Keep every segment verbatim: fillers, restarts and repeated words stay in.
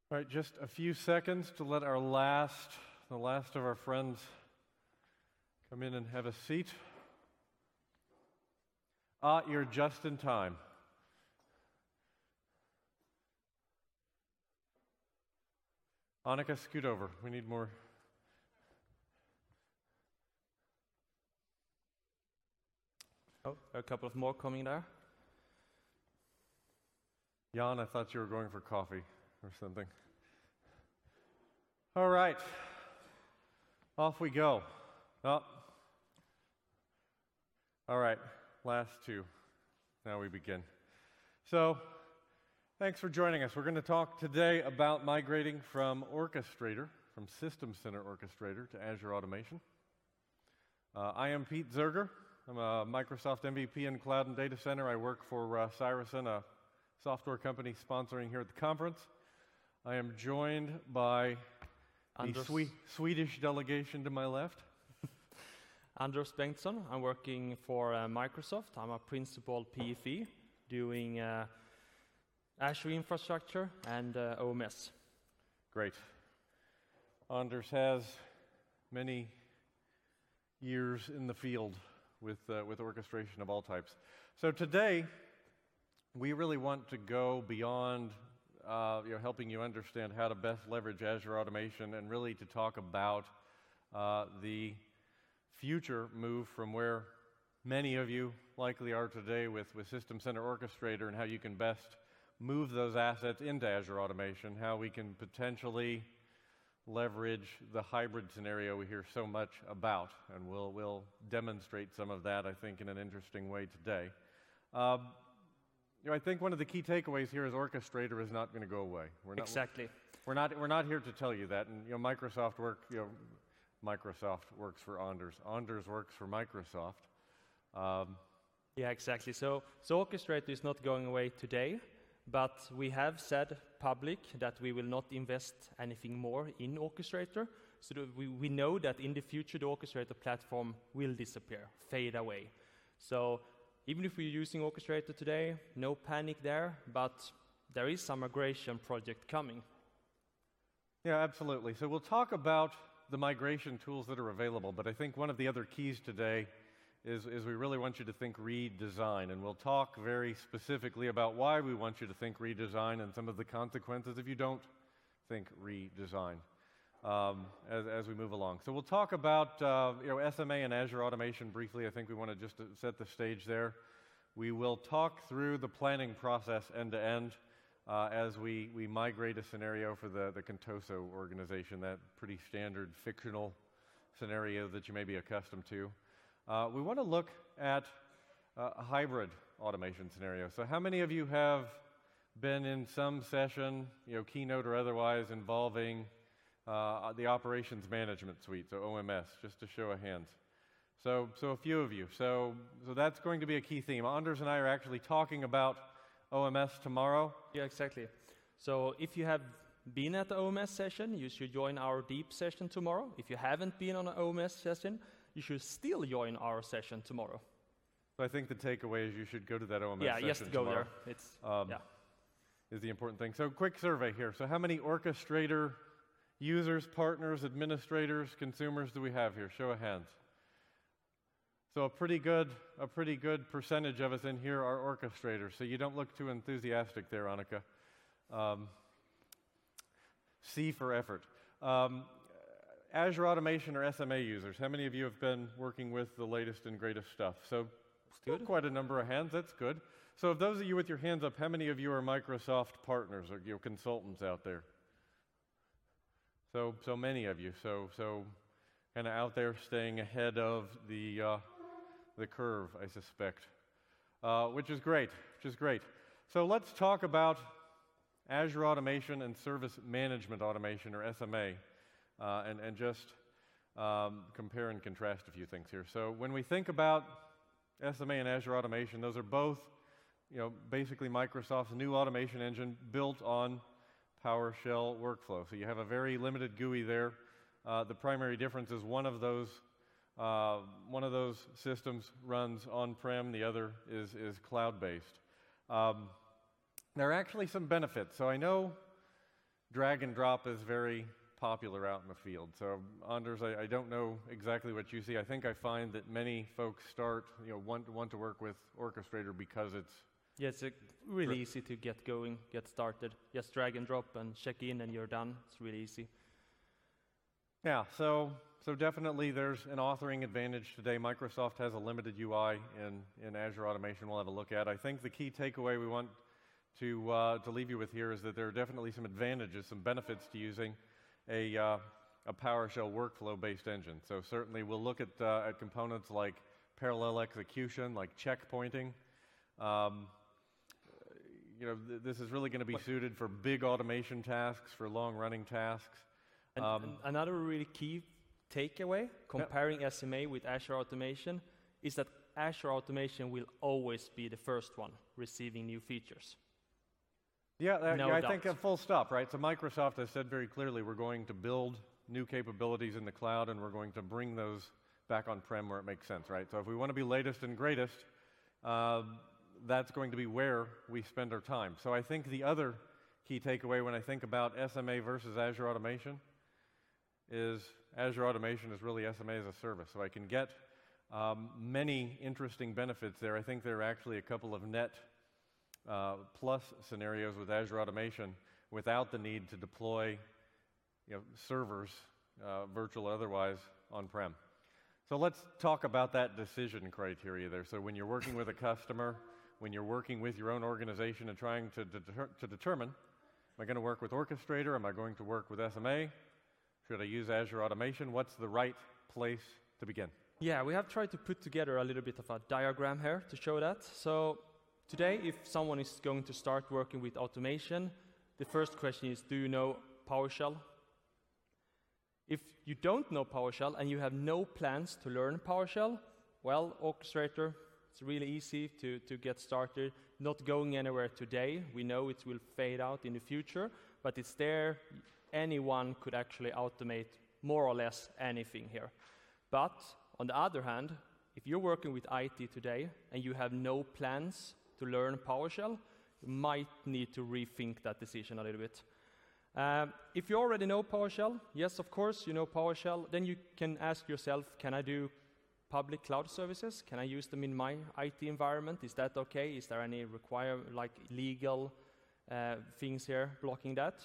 All right, just a few seconds to let our last, the last of our friends come in and have a seat. Ah, you're just in time. Annika, scoot over. We need more. Oh, a couple of more coming there. Jan, I thought you were going for coffee or something. All right, off we go. Oh. All right, last two. Now we begin. So, thanks for joining us. We're going to talk today about migrating from Orchestrator, from System Center Orchestrator to Azure Automation. Uh, I am Pete Zerger. I'm a Microsoft M V P in Cloud and Data Center. I work for uh, Cyrison, a software company sponsoring here at the conference. I am joined by the Swe Swedish delegation to my left. Anders Bengtsson. I'm working for uh, Microsoft. I'm a principal P F E doing uh, Azure infrastructure and uh, O M S. Great. Anders has many years in the field with, uh, with orchestration of all types. So today, we really want to go beyond uh, you know, helping you understand how to best leverage Azure Automation and really to talk about uh, the future move from where many of you likely are today with, with System Center Orchestrator and how you can best move those assets into Azure Automation, how we can potentially leverage the hybrid scenario we hear so much about, and we'll, we'll demonstrate some of that, I think, in an interesting way today. Um, you know, I think one of the key takeaways here is Orchestrator is not going to go away. We're not, exactly. We're not, we're not here to tell you that, and you know, Microsoft work, you know, Microsoft works for Anders. Anders works for Microsoft. Um, yeah, exactly. So, so Orchestrator is not going away today. But we have said public that we will not invest anything more in Orchestrator. So that we, we know that in the future the Orchestrator platform will disappear, fade away. So even if we're using Orchestrator today, no panic there, but there is some migration project coming. Yeah, absolutely. So we'll talk about the migration tools that are available, but I think one of the other keys today Is, is we really want you to think redesign, and we'll talk very specifically about why we want you to think redesign and some of the consequences if you don't think redesign um, as, as we move along. So we'll talk about uh, you know, S M A and Azure Automation briefly. I think we want to just set the stage there. We will talk through the planning process end to end uh, as we, we migrate a scenario for the, the Contoso organization, that pretty standard fictional scenario that you may be accustomed to. Uh, we want to look at uh, a hybrid automation scenario. So how many of you have been in some session, you know, keynote or otherwise, involving uh, the operations management suite, so O M S, just a show of hands? So, so a few of you. So, so that's going to be a key theme. Anders and I are actually talking about O M S tomorrow. Yeah, exactly. So if you have been at the O M S session, you should join our deep session tomorrow. If you haven't been on an O M S session, you should still join our session tomorrow. So I think the takeaway is you should go to that O M S yeah, session yes, go tomorrow. there. It's, um, yeah. is the important thing. So quick survey here. So how many Orchestrator users, partners, administrators, consumers do we have here? Show of hands. So a pretty good, a pretty good percentage of us in here are Orchestrators. So you don't look too enthusiastic there, Annika. Um, C for effort. Um, Azure Automation or S M A users, how many of you have been working with the latest and greatest stuff? So still quite a number of hands, that's good. So of those of you with your hands up, how many of you are Microsoft partners or you know, consultants out there? So, so many of you, so, so kind of out there staying ahead of the, uh, the curve, I suspect, uh, which is great, which is great. So let's talk about Azure Automation and Service Management Automation, or S M A. Uh, and, and just um, compare and contrast a few things here. So when we think about S M A and Azure Automation, those are both, you know, basically Microsoft's new automation engine built on PowerShell workflow. So you have a very limited G U I there. Uh, the primary difference is one of those uh, one of those systems runs on-prem, the other is is cloud-based. Um, there are actually some benefits. So I know drag and drop is very popular out in the field. So, Anders, I, I don't know exactly what you see. I think I find that many folks start, you know, want, want to work with Orchestrator because it's Yeah, it's uh, really easy to get going, get started. Just drag and drop and check in and you're done. It's really easy. Yeah, so so definitely there's an authoring advantage today. Microsoft has a limited U I in, in Azure Automation we'll have a look at. I think the key takeaway we want to, uh, to leave you with here is that there are definitely some advantages, some benefits to using a, uh, a PowerShell workflow-based engine. So certainly we'll look at, uh, at components like parallel execution, like checkpointing. Um, you know, th this is really going to be suited for big automation tasks, for long-running tasks. And, Um, and another really key takeaway, comparing S M A with Azure Automation, is that Azure Automation will always be the first one receiving new features. Yeah, that, No yeah I doubt. think a full stop, right? So Microsoft has said very clearly we're going to build new capabilities in the cloud and we're going to bring those back on-prem where it makes sense, right? So if we want to be latest and greatest, uh, that's going to be where we spend our time. So I think the other key takeaway when I think about S M A versus Azure Automation is Azure Automation is really S M A as a service. So I can get um, many interesting benefits there. I think there are actually a couple of net uh, plus scenarios with Azure Automation without the need to deploy you know, servers, uh, virtual or otherwise, on-prem. So let's talk about that decision criteria there. So when you're working with a customer, when you're working with your own organization and trying to, deter to determine, am I going to work with Orchestrator? Am I going to work with S M A? Should I use Azure Automation? What's the right place to begin? Yeah, we have tried to put together a little bit of a diagram here to show that. So today, if someone is going to start working with automation, the first question is, do you know PowerShell? If you don't know PowerShell and you have no plans to learn PowerShell, well, Orchestrator, it's really easy to, to get started. Not going anywhere today. We know it will fade out in the future, but it's there. Anyone could actually automate more or less anything here. But on the other hand, if you're working with I T today and you have no plans to learn PowerShell, you might need to rethink that decision a little bit. Um, if you already know PowerShell, yes, of course, you know PowerShell, then you can ask yourself, can I do public cloud services? Can I use them in my I T environment? Is that okay? Is there any require like legal uh, things here blocking that?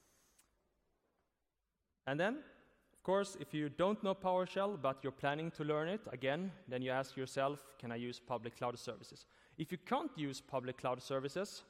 And then, of course, if you don't know PowerShell, but you're planning to learn it, again, then you ask yourself, can I use public cloud services? If you can't use public cloud services,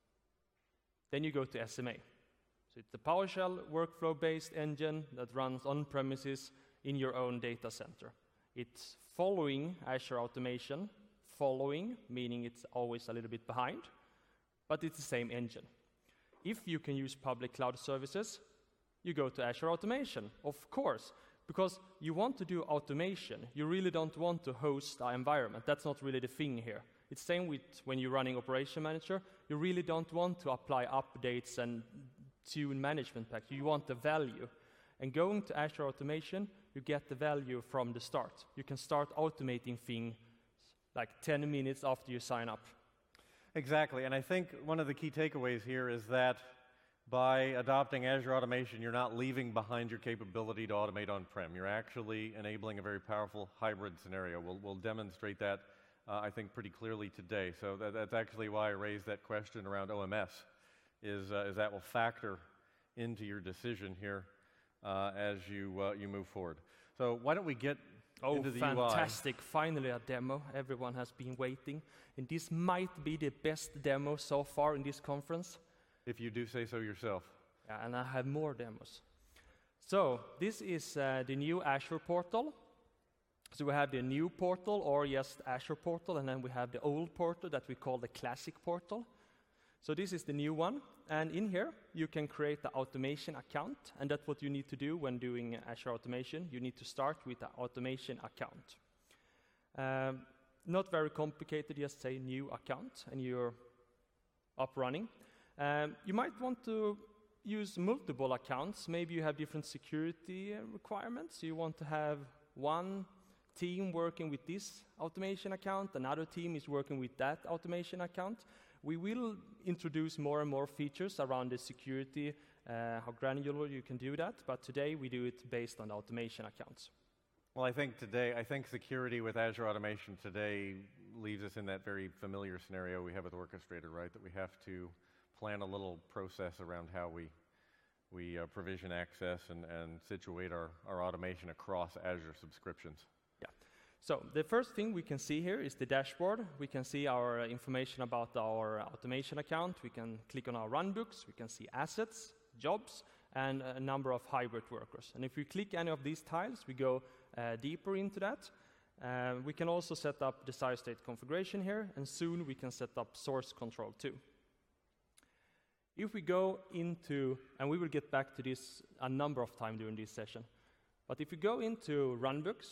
then you go to S M A. So it's the PowerShell workflow-based engine that runs on-premises in your own data center. It's following Azure Automation, following, meaning it's always a little bit behind, but it's the same engine. If you can use public cloud services, you go to Azure Automation, of course, because you want to do automation. You really don't want to host our environment. That's not really the thing here. It's same with when you're running Operation Manager. You really don't want to apply updates and tune management packs. You want the value. And going to Azure Automation, you get the value from the start. You can start automating things like ten minutes after you sign up. Exactly, and I think one of the key takeaways here is that by adopting Azure Automation, you're not leaving behind your capability to automate on-prem. You're actually enabling a very powerful hybrid scenario. We'll, we'll demonstrate that, uh, I think, pretty clearly today. So that, that's actually why I raised that question around O M S, is, uh, is that will factor into your decision here uh, as you, uh, you move forward. So why don't we get oh, into the U I. Fantastic. Finally a demo. Everyone has been waiting. And this might be the best demo so far in this conference. If you do say so yourself. Yeah, and I have more demos. So this is uh, the new Azure portal. So we have the new portal, or just Azure portal, and then we have the old portal that we call the classic portal. So this is the new one, and in here you can create the automation account, and that's what you need to do when doing Azure Automation. You need to start with the automation account. Um, not very complicated, just say new account, and you're up running. Um, you might want to use multiple accounts. Maybe you have different security uh, requirements. You want to have one team working with this automation account, another team is working with that automation account. We will introduce more and more features around the security, uh, how granular you can do that, but today we do it based on automation accounts. Well, I think today, I think security with Azure Automation today leaves us in that very familiar scenario we have with Orchestrator, right? That we have to plan a little process around how we we uh, provision access and, and situate our, our automation across Azure subscriptions. Yeah. So the first thing we can see here is the dashboard. We can see our uh, information about our automation account. We can click on our runbooks. We can see assets, jobs, and a number of hybrid workers. And if we click any of these tiles, we go uh, deeper into that. Uh, we can also set up desired state configuration here, and soon we can set up source control too. If we go into, and we will get back to this a number of times during this session, but if we go into runbooks,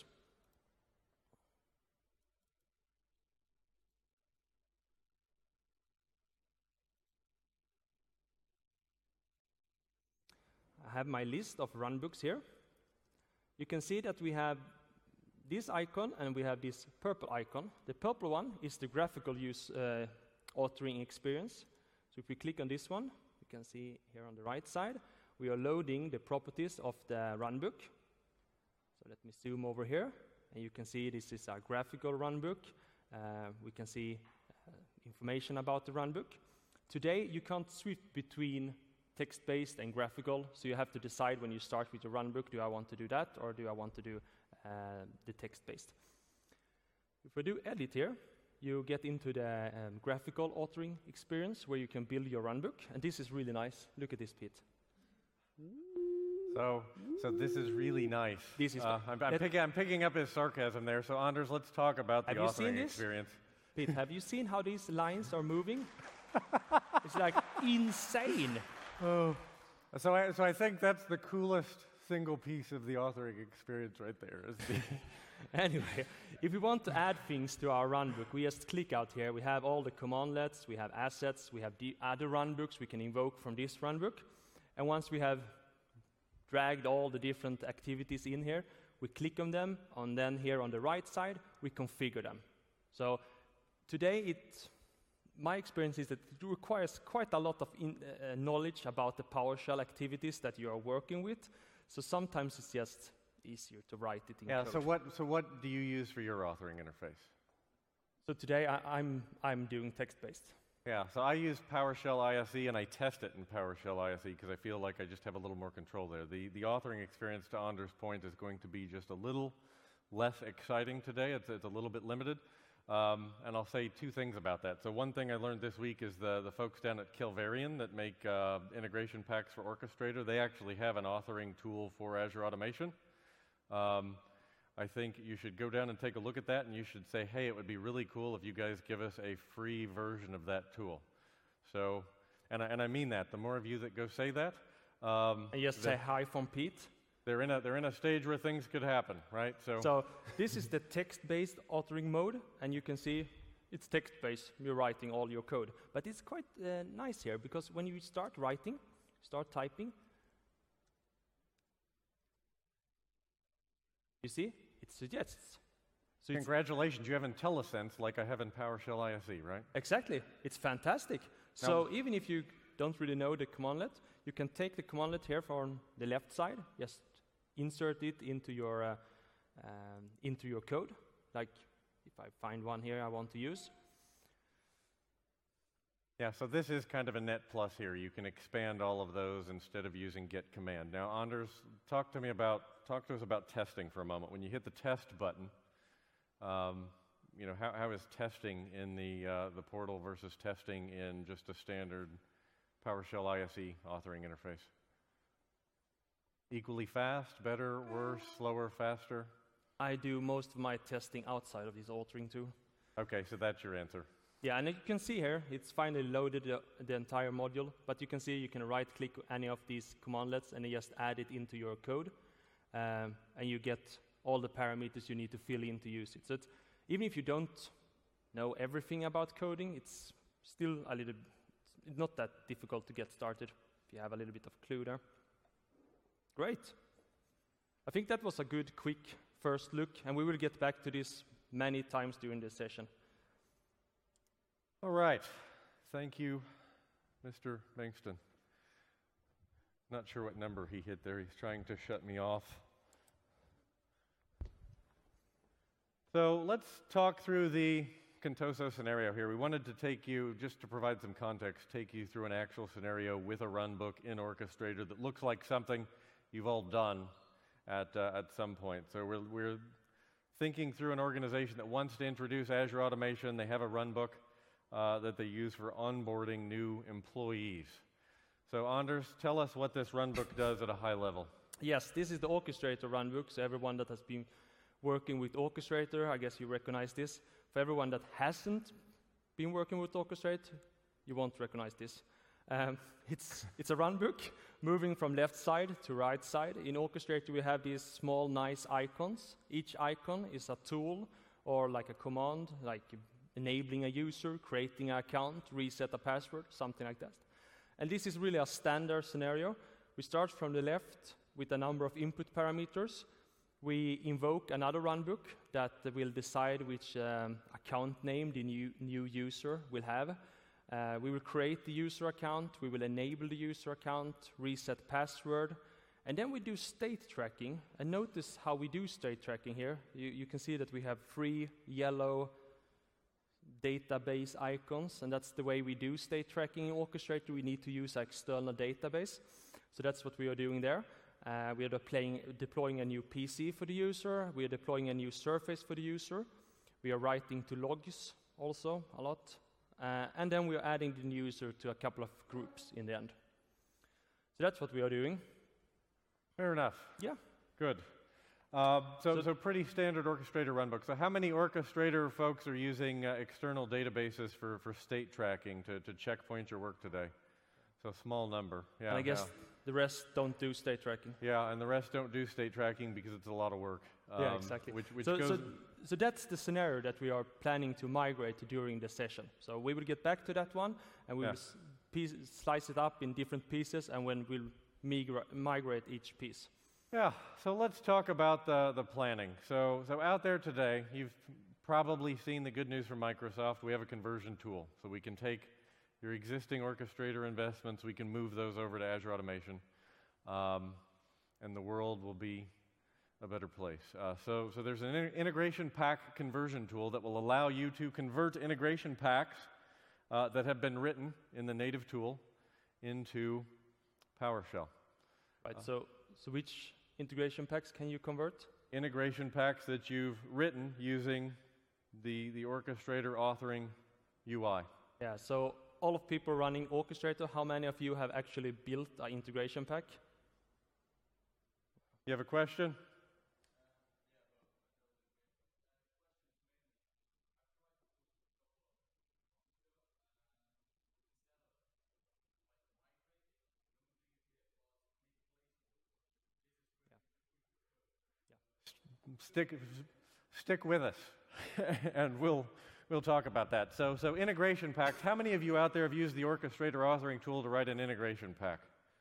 I have my list of runbooks here. You can see that we have this icon and we have this purple icon. The purple one is the graphical use uh, authoring experience. So if we click on this one, you can see here on the right side, we are loading the properties of the runbook. So let me zoom over here, and you can see this is a graphical runbook. Uh, we can see uh, information about the runbook. Today, you can't switch between text-based and graphical, so you have to decide when you start with your runbook, do I want to do that, or do I want to do uh, the text-based? If we do edit here, you get into the um, graphical authoring experience where you can build your runbook, and this is really nice. Look at this, Pete. So, so this is really nice. This is uh, I'm, I'm, picking, I'm picking up his sarcasm there. So, Anders, let's talk about the have you seen authoring this? experience. Pete, have you seen how these lines are moving? It's like insane. Oh, so I, so I think that's the coolest single piece of the authoring experience right there. Is the Anyway, if we want to add things to our runbook, we just click out here. We have all the commandlets, we have assets, we have the other runbooks we can invoke from this runbook. And once we have dragged all the different activities in here, we click on them, and then here on the right side, we configure them. So today, it, my experience is that it requires quite a lot of in, uh, knowledge about the PowerShell activities that you are working with. So sometimes it's just easier to write it in yeah. code. So what so what do you use for your authoring interface? So today I, I'm I'm doing text-based. Yeah. So I use PowerShell I S E and I test it in PowerShell I S E because I feel like I just have a little more control there. The the authoring experience, to Anders' point, is going to be just a little less exciting today. It's it's a little bit limited. Um, and I'll say two things about that. So one thing I learned this week is the, the folks down at Kilvarian that make uh, integration packs for Orchestrator, they actually have an authoring tool for Azure Automation. Um, I think you should go down and take a look at that, and you should say, hey, it would be really cool if you guys give us a free version of that tool. So, and I, and I mean that. The more of you that go say that. Um, and just say hi from Pete. They're in a they're in a stage where things could happen, right? So, so this is the text-based authoring mode, and you can see it's text-based. You're writing all your code, but it's quite uh, nice here because when you start writing, start typing, you see it suggests. So congratulations, you have IntelliSense like I have in PowerShell I S E, right? Exactly, it's fantastic. So now, even if you don't really know the commandlet, you can take the commandlet here from the left side, just insert it into your uh, um, into your code. Like if I find one here I want to use. Yeah, so this is kind of a net plus here. You can expand all of those instead of using get command. Now, Anders, talk to me about talk to us about testing for a moment. When you hit the test button, um, you know how how is testing in the uh, the portal versus testing in just a standard PowerShell I S E authoring interface? Equally fast, better, worse, slower, faster? I do most of my testing outside of this authoring too. Okay, so that's your answer. Yeah, and you can see here, it's finally loaded the, the entire module, but you can see you can right-click any of these commandlets and just add it into your code, um, and you get all the parameters you need to fill in to use it. So it's, even if you don't know everything about coding, it's still a little, it's not that difficult to get started if you have a little bit of clue there. Great. I think that was a good, quick first look, and we will get back to this many times during this session. All right. Thank you, Mister Bankston. Not sure what number he hit there. He's trying to shut me off. So let's talk through the Contoso scenario here. We wanted to take you, just to provide some context, take you through an actual scenario with a runbook in Orchestrator that looks like something you've all done at, uh, at some point. So we're, we're thinking through an organization that wants to introduce Azure Automation. They have a runbook uh, that they use for onboarding new employees. So Anders, tell us what this runbook does at a high level. Yes, this is the Orchestrator runbook, so everyone that has been working with Orchestrator, I guess you recognize this. For everyone that hasn't been working with Orchestrate, you won't recognize this. Um, it's, it's a runbook moving from left side to right side. In Orchestrator, we have these small, nice icons. Each icon is a tool or like a command, like enabling a user, creating an account, reset a password, something like that. And this is really a standard scenario. We start from the left with a number of input parameters. We invoke another runbook that will decide which um, account name the new, new user will have. Uh, we will create the user account, we will enable the user account, reset password, and then we do state tracking. And notice how we do state tracking here. You, you can see that we have three yellow database icons, and that's the way we do state tracking in Orchestrator. We need to use an external database. So that's what we are doing there. Uh, we are deploying, deploying a new P C for the user. We are deploying a new surface for the user. We are writing to logs also a lot. Uh, and then we are adding the user to a couple of groups in the end. So that's what we are doing. Fair enough. Yeah. Good. Uh, so, So- so pretty standard Orchestrator runbook. So how many Orchestrator folks are using uh, external databases for, for state tracking to, to checkpoint your work today? So small number. Yeah. And I guess yeah. the rest don't do state tracking. Yeah, and the rest don't do state tracking because it's a lot of work. Yeah, um, exactly. Which, which So, goes. so, so that's the scenario that we are planning to migrate during the session. So we will get back to that one, and we Yeah. will s- piece, slice it up in different pieces, and when we'll migra migrate each piece. Yeah, so let's talk about the, the planning. So, so out there today, you've probably seen the good news from Microsoft. We have a conversion tool. So we can take your existing Orchestrator investments, we can move those over to Azure Automation, um, and the world will be a better place. Uh, so, so there's an in integration pack conversion tool that will allow you to convert integration packs uh, that have been written in the native tool into PowerShell. Right. Uh. So, so which integration packs can you convert? Integration packs that you've written using the, the Orchestrator authoring U I. Yeah. So all of people running Orchestrator, how many of you have actually built an integration pack? You have a question? Stick, stick with us, and we'll, we'll talk about that. So, so integration packs, how many of you out there have used the Orchestrator authoring tool to write an integration pack?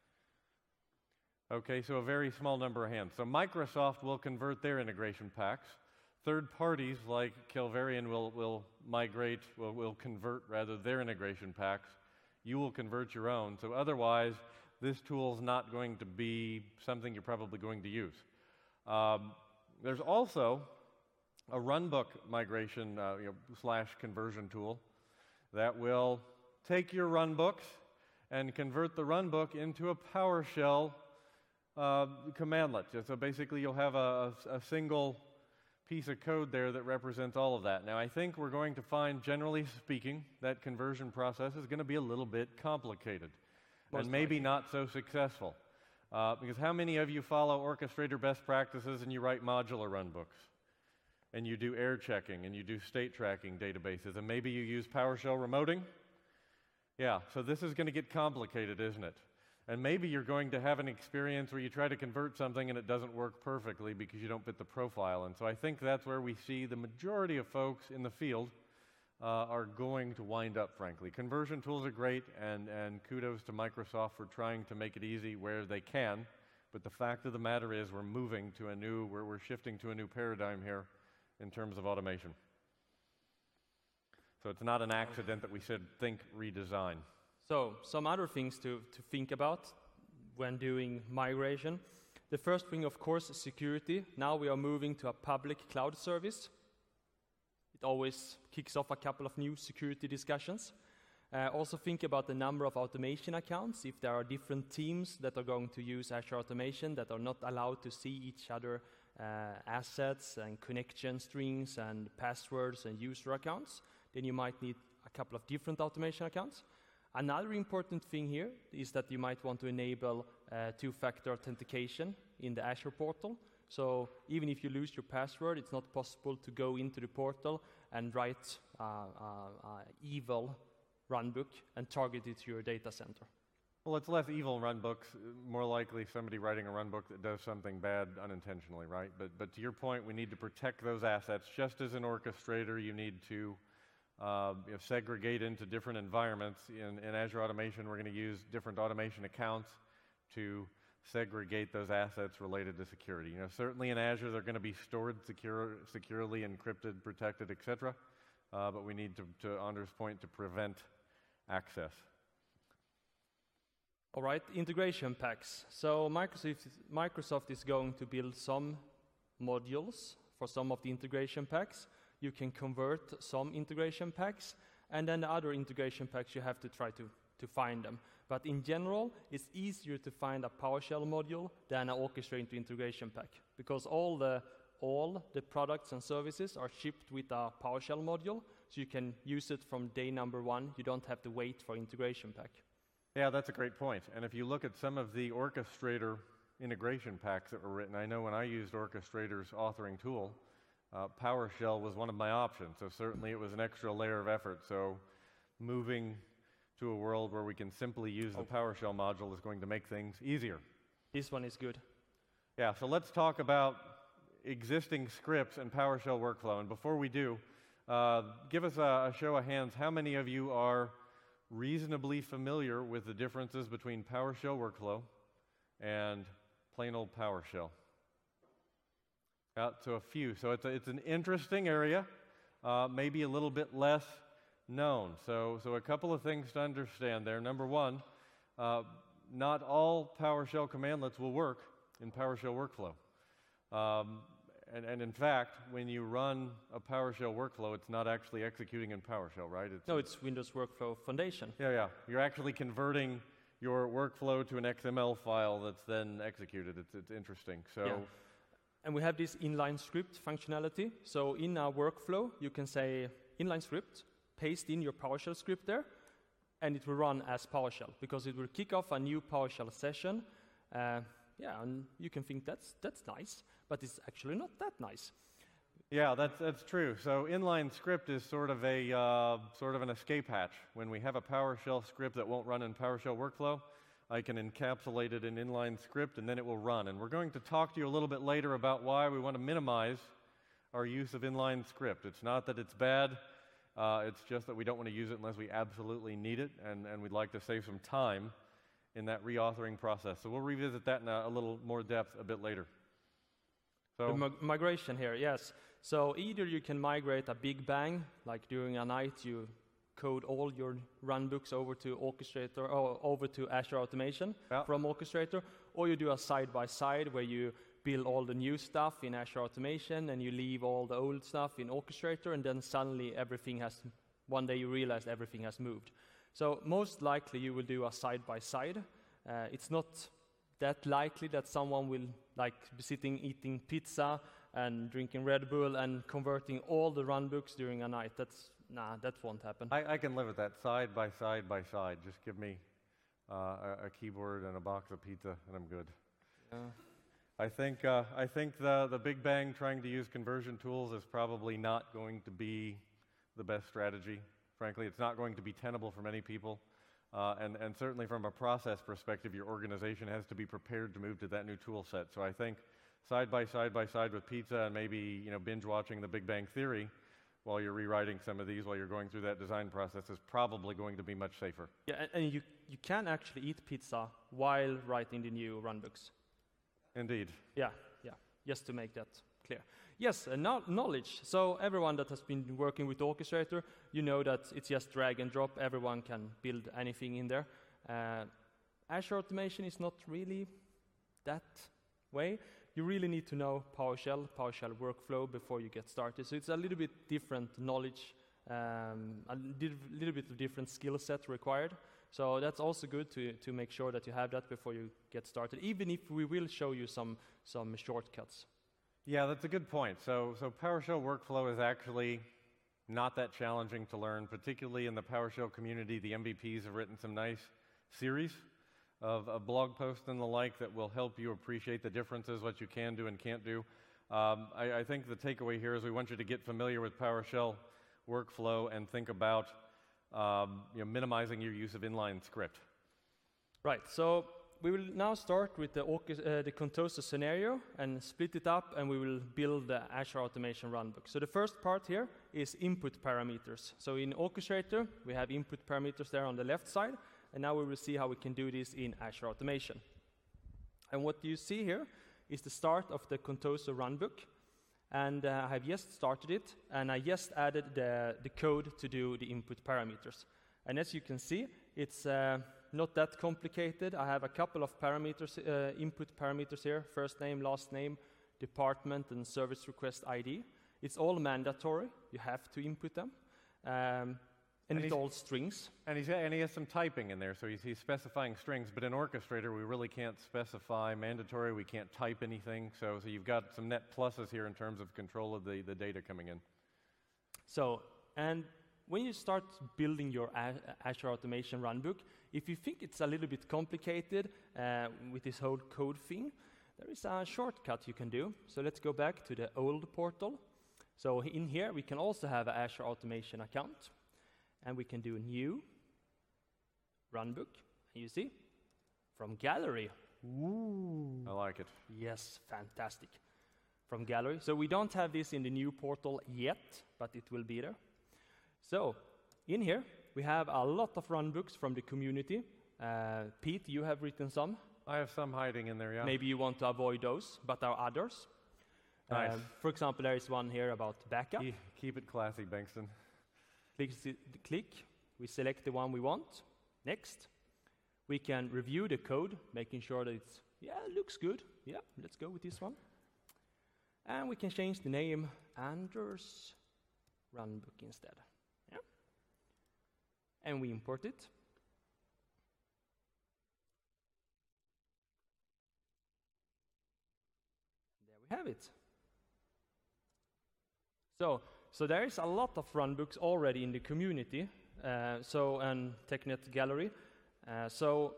Okay, so a very small number of hands. So Microsoft will convert their integration packs. Third parties like Kelvarian will, will migrate, will, will convert rather their integration packs. You will convert your own. So otherwise, this tool is not going to be something you're probably going to use. Um, there's also a runbook migration uh, you know, slash conversion tool that will take your runbooks and convert the runbook into a PowerShell uh, commandlet. So basically, you'll have a, a single piece of code there that represents all of that. Now, I think we're going to find, generally speaking, that conversion process is going to be a little bit complicated Most and maybe likely. not so successful. Uh, because how many of you follow Orchestrator best practices and you write modular runbooks? And you do error checking and you do state tracking databases, and maybe you use PowerShell remoting? Yeah, so this is going to get complicated, isn't it? And maybe you're going to have an experience where you try to convert something and it doesn't work perfectly because you don't fit the profile. And so I think that's where we see the majority of folks in the field uh, are going to wind up, frankly. Conversion tools are great, and, and kudos to Microsoft for trying to make it easy where they can. But the fact of the matter is we're moving to a new, we're, we're shifting to a new paradigm here in terms of automation. So it's not an accident that we said think redesign. So some other things to, to think about when doing migration. The first thing, of course, is security. Now we are moving to a public cloud service. It always kicks off a couple of new security discussions. Uh, also think about the number of automation accounts. If there are different teams that are going to use Azure Automation that are not allowed to see each other uh, assets and connection strings and passwords and user accounts, then you might need a couple of different automation accounts. Another important thing here is that you might want to enable uh, two-factor authentication in the Azure portal. So even if you lose your password, it's not possible to go into the portal and write uh, uh, uh, evil runbook and target it to your data center. Well, it's less evil runbooks, more likely somebody writing a runbook that does something bad unintentionally, right? But, but to your point, we need to protect those assets. Just as an orchestrator, you need to uh, you know, segregate into different environments. In, in Azure Automation, we're going to use different automation accounts to segregate those assets related to security. You know, certainly in Azure, they're going to be stored secure, securely, encrypted, protected, et cetera. Uh, but we need to, to Anders' point, to prevent access. All right, integration packs. So Microsoft, Microsoft is going to build some modules for some of the integration packs. You can convert some integration packs, and then the other integration packs you have to try to, to find them. But in general, it's easier to find a PowerShell module than an orchestrator integration pack, because all the all the products and services are shipped with a PowerShell module, so you can use it from day number one. You don't have to wait for integration pack. Yeah, that's a great point. And if you look at some of the orchestrator integration packs that were written, I know when I used Orchestrator's authoring tool, uh, PowerShell was one of my options. So certainly it was an extra layer of effort. So moving to a world where we can simply use oh. the PowerShell module is going to make things easier. This one is good. Yeah, so let's talk about existing scripts and PowerShell workflow. And before we do, uh, give us a, a show of hands. How many of you are reasonably familiar with the differences between PowerShell workflow and plain old PowerShell? Out to a few. So it's, a, it's an interesting area, uh, maybe a little bit less known. So, so a couple of things to understand there. Number one, uh, not all PowerShell commandlets will work in PowerShell workflow. Um, and, and in fact, when you run a PowerShell workflow, it's not actually executing in PowerShell, right? It's no, it's Windows Workflow Foundation. Yeah, yeah. You're actually converting your workflow to an X M L file that's then executed. It's, it's interesting. So, yeah. And we have this inline script functionality. So in our workflow, you can say inline script, paste in your PowerShell script there, and it will run as PowerShell, because it will kick off a new PowerShell session. Uh, yeah, and you can think that's, that's nice, but it's actually not that nice. Yeah, that's, that's true. So inline script is sort of, a, uh, sort of an escape hatch. When we have a PowerShell script that won't run in PowerShell workflow, I can encapsulate it in inline script, and then it will run. And we're going to talk to you a little bit later about why we want to minimize our use of inline script. It's not that it's bad. Uh, it's just that we don't want to use it unless we absolutely need it, and, and we'd like to save some time in that reauthoring process. So we'll revisit that in a, a little more depth a bit later. So the mig- migration here, yes. So either you can migrate a big bang, like during a night you code all your runbooks over to Orchestrator, or over to Azure Automation yeah. from Orchestrator, or you do a side-by-side where you build all the new stuff in Azure Automation and you leave all the old stuff in Orchestrator, and then suddenly everything has, one day you realize everything has moved. So most likely you will do a side-by-side. Uh, it's not that likely that someone will like be sitting eating pizza and drinking Red Bull and converting all the runbooks during a night. That's, nah, that won't happen. I, I can live with that, side by side by side. Just give me uh, a, a keyboard and a box of pizza and I'm good. Yeah. I think, uh, I think the, the Big Bang trying to use conversion tools is probably not going to be the best strategy. Frankly, it's not going to be tenable for many people. Uh, and, and certainly from a process perspective, your organization has to be prepared to move to that new tool set. So I think side by side by side with pizza and maybe you know, binge watching The Big Bang Theory while you're rewriting some of these, while you're going through that design process, is probably going to be much safer. Yeah, and, and you, you can actually eat pizza while writing the new runbooks. Indeed. Yeah, yeah, just to make that clear. Yes, uh, no- knowledge. So everyone that has been working with Orchestrator, you know that it's just drag and drop. Everyone can build anything in there. Uh, Azure Automation is not really that way. You really need to know PowerShell, PowerShell workflow before you get started. So it's a little bit different knowledge, um, a div- little bit of different skill set required. So that's also good to, to make sure that you have that before you get started, even if we will show you some, some shortcuts. Yeah, that's a good point. So, so PowerShell workflow is actually not that challenging to learn, particularly in the PowerShell community. The M V Ps have written some nice series of, of blog posts and the like that will help you appreciate the differences, what you can do and can't do. Um, I, I think the takeaway here is we want you to get familiar with PowerShell workflow and think about um, you know, minimizing your use of inline script. Right, so we will now start with the, uh, the Contoso scenario and split it up, and we will build the Azure Automation Runbook. So the first part here is input parameters. So in Orchestrator, we have input parameters there on the left side, and now we will see how we can do this in Azure Automation. And what you see here is the start of the Contoso Runbook, and uh, I have just started it, and I just added the, the code to do the input parameters. And as you can see, it's uh, not that complicated. I have a couple of parameters, uh, input parameters here, first name, last name, department, and service request I D. It's all mandatory. You have to input them. Um, and, and it's all strings. And, he's, and he has some typing in there, so he's, he's specifying strings, but in Orchestrator, we really can't specify mandatory. We can't type anything, so, so you've got some net pluses here in terms of control of the, the data coming in. So, and when you start building your Azure Automation Runbook, if you think it's a little bit complicated uh, with this whole code thing, there is a shortcut you can do. So let's go back to the old portal. So in here, we can also have an Azure Automation account, and we can do new Runbook. And you see, from Gallery. Ooh. I like it. Yes, fantastic. From Gallery. So we don't have this in the new portal yet, but it will be there. So, in here, we have a lot of runbooks from the community. Uh, Pete, you have written some. I have some hiding in there, yeah. Maybe you want to avoid those, but there are others. Nice. Um, for example, there is one here about backup. Keep, keep it classy, Bengtsson. Click, click, we select the one we want. Next. We can review the code, making sure that it's, yeah, it looks good. Yeah, let's go with this one. And we can change the name, Anders Runbook instead. And we import it. There we have it. So, so there is a lot of runbooks already in the community, uh, so and TechNet Gallery. Uh, so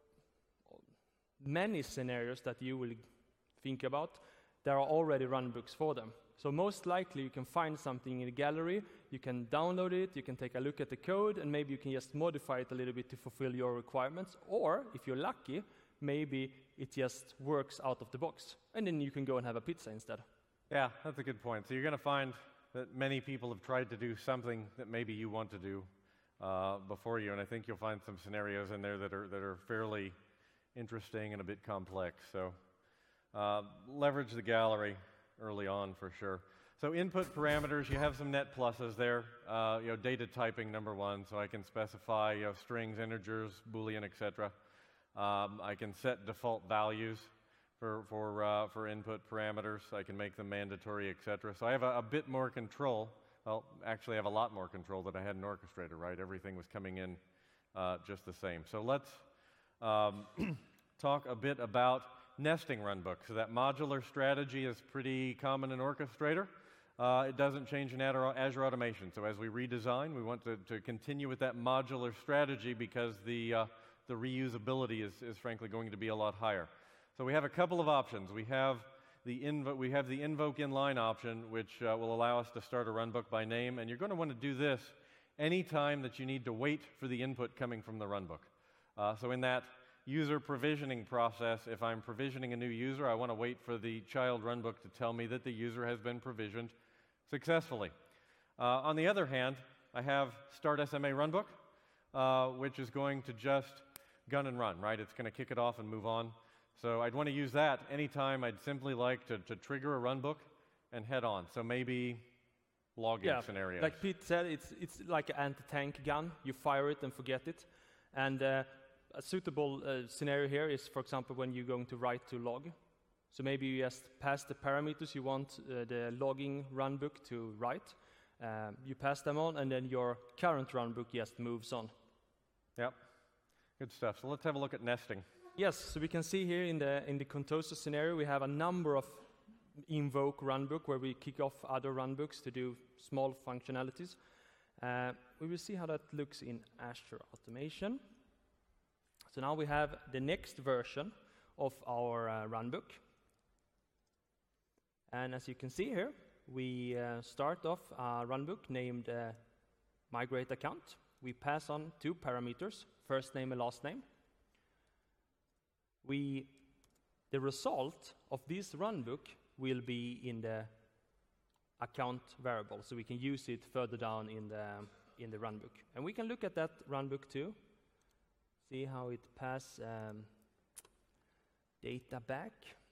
many scenarios that you will think about, there are already runbooks for them. So most likely you can find something in the gallery, you can download it, you can take a look at the code, and maybe you can just modify it a little bit to fulfill your requirements. Or, if you're lucky, maybe it just works out of the box, and then you can go and have a pizza instead. Yeah, that's a good point. So you're going to find that many people have tried to do something that maybe you want to do uh, before you, and I think you'll find some scenarios in there that are, that are fairly interesting and a bit complex. So uh, leverage the gallery early on for sure. So input parameters, you have some net pluses there. Uh, you know, data typing, number one, so I can specify you know, strings, integers, Boolean, et cetera. Um, I can set default values for for uh, for input parameters. I can make them mandatory, et cetera. So I have a, a bit more control. Well, actually, I have a lot more control than I had in Orchestrator. Right, everything was coming in uh, just the same. So let's um, talk a bit about nesting runbooks. So that modular strategy is pretty common in Orchestrator. Uh, it doesn't change in Azure Automation. So as we redesign, we want to, to continue with that modular strategy because the, uh, the reusability is, is frankly going to be a lot higher. So we have a couple of options. We have the, invo we have the invoke inline option, which uh, will allow us to start a runbook by name. And you're going to want to do this anytime that you need to wait for the input coming from the runbook. Uh, so in that user provisioning process, if I'm provisioning a new user, I want to wait for the child runbook to tell me that the user has been provisioned successfully. Uh, on the other hand, I have start S M A runbook, uh, which is going to just gun and run, right? It's going to kick it off and move on. So I'd want to use that anytime I'd simply like to, to trigger a runbook and head on. So maybe logging Yeah, scenarios. like Pete said, it's it's like an anti-tank gun. You fire it and forget it. And uh, a suitable uh, scenario here is, for example, when you're going to write to log. So maybe you just pass the parameters you want uh, the logging runbook to write. Um, you pass them on, and then your current runbook just moves on. Yep, good stuff. So let's have a look at nesting. Yes, so we can see here in the in the Contoso scenario, we have a number of invoke runbook where we kick off other runbooks to do small functionalities. Uh, we will see how that looks in Azure Automation. So now we have the next version of our uh, runbook. And as you can see here, we uh, start off a runbook named uh, migrate account. We pass on two parameters, first name and last name. We, the result of this runbook will be in the account variable, so we can use it further down in the in the runbook. And we can look at that runbook too, see how it pass um, data back.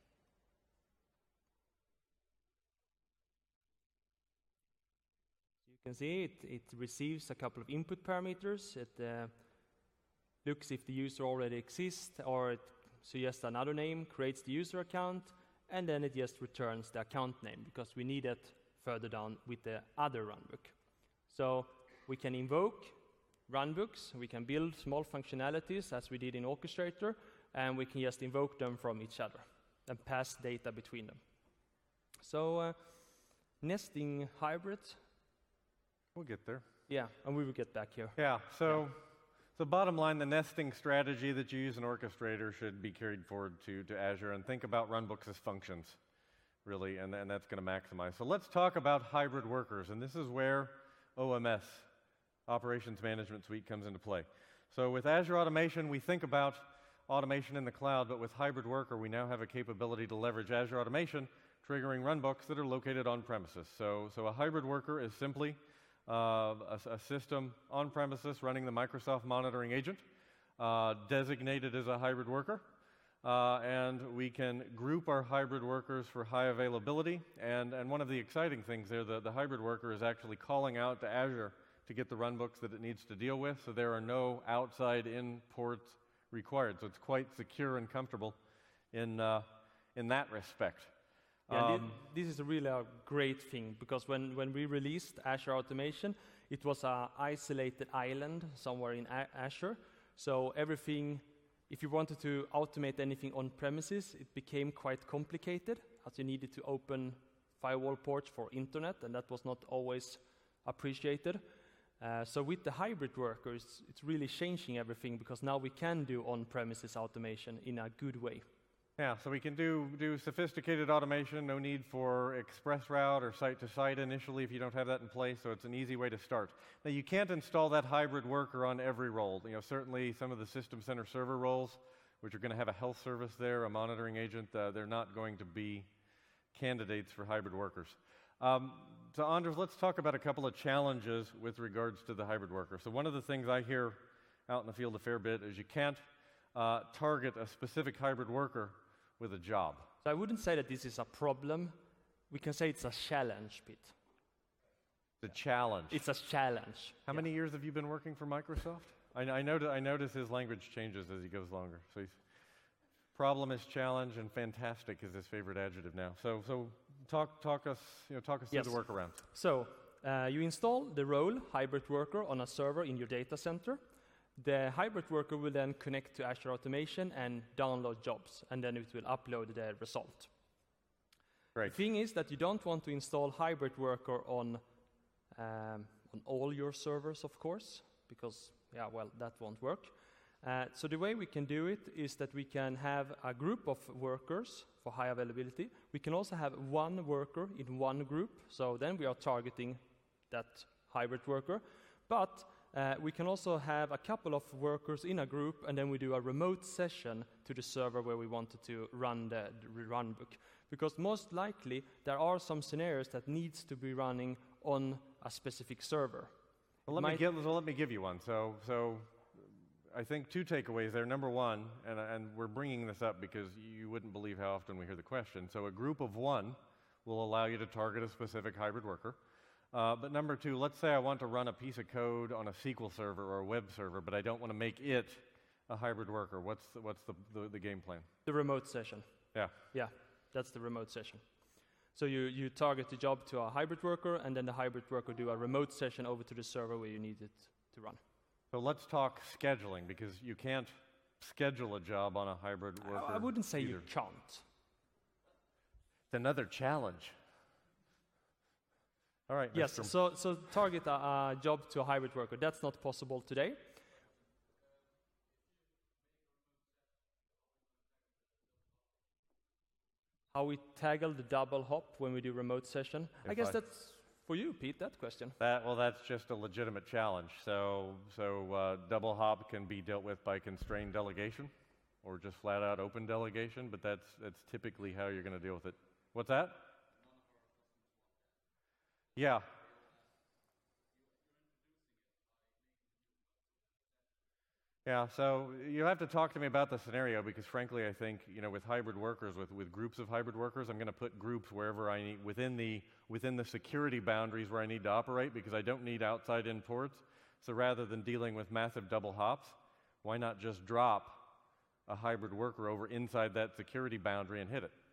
You can see it, it receives a couple of input parameters. It uh, looks if the user already exists, or it suggests another name, creates the user account, and then it just returns the account name, because we need it further down with the other runbook. So we can invoke runbooks, we can build small functionalities as we did in Orchestrator, and we can just invoke them from each other and pass data between them. So uh, nesting hybrid. We'll get there. Yeah, and we will get back here. Yeah, so, Yeah. so bottom line, the nesting strategy that you use in Orchestrator should be carried forward to, to Azure, and think about runbooks as functions, really, and, and that's going to maximize. So let's talk about hybrid workers, and this is where O M S, Operations Management Suite, comes into play. So with Azure Automation, we think about automation in the cloud, but with hybrid worker, we now have a capability to leverage Azure Automation, triggering runbooks that are located on premises. So, so a hybrid worker is simply uh, a, a system on premises running the Microsoft Monitoring Agent, uh, designated as a hybrid worker. Uh, and we can group our hybrid workers for high availability. And, and one of the exciting things there, the, the hybrid worker is actually calling out to Azure to get the runbooks that it needs to deal with, so there are no outside-in ports required. So it's quite secure and comfortable in, uh, in that respect. Yeah, Um, thi- this is really a great thing, because when, when we released Azure Automation, it was an isolated island somewhere in A- Azure. So everything, if you wanted to automate anything on premises, it became quite complicated, as you needed to open firewall ports for internet, and that was not always appreciated. Uh, so with the hybrid workers, it's really changing everything, because now we can do on-premises automation in a good way. Yeah, so we can do, do sophisticated automation, no need for express route or site-to-site initially if you don't have that in place, so it's an easy way to start. Now, you can't install that hybrid worker on every role. You know, certainly some of the System Center server roles, which are going to have a health service there, a monitoring agent, uh, they're not going to be candidates for hybrid workers. Um, so Anders, let's talk about a couple of challenges with regards to the hybrid worker. So one of the things I hear out in the field a fair bit is you can't uh, target a specific hybrid worker with a job. So I wouldn't say that this is a problem. We can say it's a challenge, Pete. The challenge. It's a challenge. How Yeah. many years have you been working for Microsoft? I, I, noti- I notice his language changes as he goes longer. So he's, problem is challenge, and fantastic is his favorite adjective now. So, so talk, talk us, you know, talk us Yes. through the workaround. So uh, you install the role hybrid worker on a server in your data center. The hybrid worker will then connect to Azure Automation and download jobs, and then it will upload the result. Great. The thing is that you don't want to install hybrid worker on um, on all your servers, of course, because yeah, well, that won't work. Uh, so the way we can do it is that we can have a group of workers for high availability. We can also have one worker in one group, so then we are targeting that hybrid worker. But uh, we can also have a couple of workers in a group, and then we do a remote session to the server where we wanted to run the, the runbook. Because most likely there are some scenarios that needs to be running on a specific server. Well, let me Might- give, so let me give you one. So, so I think two takeaways there. Number one, and, and we're bringing this up because you wouldn't believe how often we hear the question. So a group of one will allow you to target a specific hybrid worker. Uh, but number two, let's say I want to run a piece of code on a S Q L server or a web server, but I don't want to make it a hybrid worker. What's the, what's the, the, the game plan? The remote session. Yeah. Yeah, that's the remote session. So you, you target the job to a hybrid worker, and then the hybrid worker do a remote session over to the server where you need it to run. So let's talk scheduling, because you can't schedule a job on a hybrid worker. I, I wouldn't say either. you can't. It's another challenge. All right. Yes, Mister so, so target a, a job to a hybrid worker. That's not possible today. How we tackle the double hop when we do remote session? If I guess I- that's for you, Pete, that question. That, well, that's just a legitimate challenge. So, so uh, double hop can be dealt with by constrained delegation, or just flat out open delegation. But that's that's typically how you're going to deal with it. What's that? Yeah. Yeah, so you have to talk to me about the scenario, because frankly, I think, you know, with hybrid workers, with, with groups of hybrid workers, I'm going to put groups wherever I need, within the, within the security boundaries where I need to operate, because I don't need outside-in ports. So rather than dealing with massive double hops, why not just drop a hybrid worker over inside that security boundary and hit it?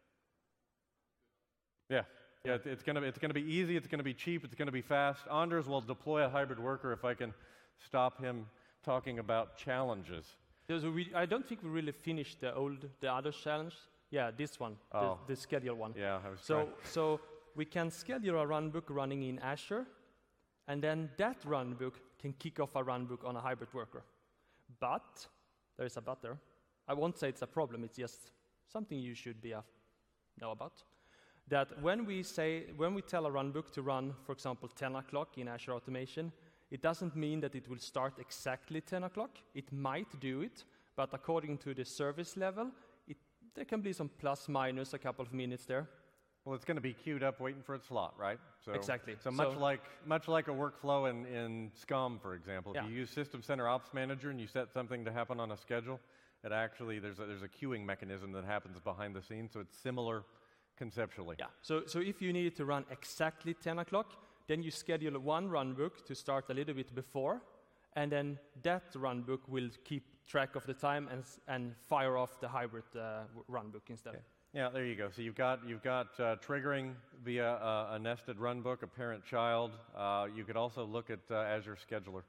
Yeah. Yeah, it's, it's gonna it's gonna be easy. It's gonna be cheap. It's gonna be fast. Anders will deploy a hybrid worker if I can stop him talking about challenges. Yeah, so we, I don't think we really finished the old, the other challenge. Yeah, this one, Oh. the, the schedule one. Yeah, I was So, trying. so we can schedule a runbook running in Azure, and then that runbook can kick off a runbook on a hybrid worker. But there is a but there. I won't say it's a problem. It's just something you should be uh, know about. That when we say, when we tell a runbook to run, for example, ten o'clock in Azure Automation, it doesn't mean that it will start exactly ten o'clock. It might do it, but according to the service level, it, there can be some plus minus a couple of minutes there. Well, it's going to be queued up waiting for its slot, right? So, Exactly. So much So- like much like a workflow in, in SCUM, for example. If Yeah. you use System Center Ops Manager and you set something to happen on a schedule, it actually there's a, there's a queuing mechanism that happens behind the scenes. So it's similar conceptually. Yeah. So, so if you need it to run exactly ten o'clock, then you schedule one runbook to start a little bit before, and then that runbook will keep track of the time and s- and fire off the hybrid uh, w- runbook instead. Okay. Yeah, there you go. So you've got you've got uh, triggering via uh, a nested runbook, a parent-child. Uh, you could also look at uh, Azure Scheduler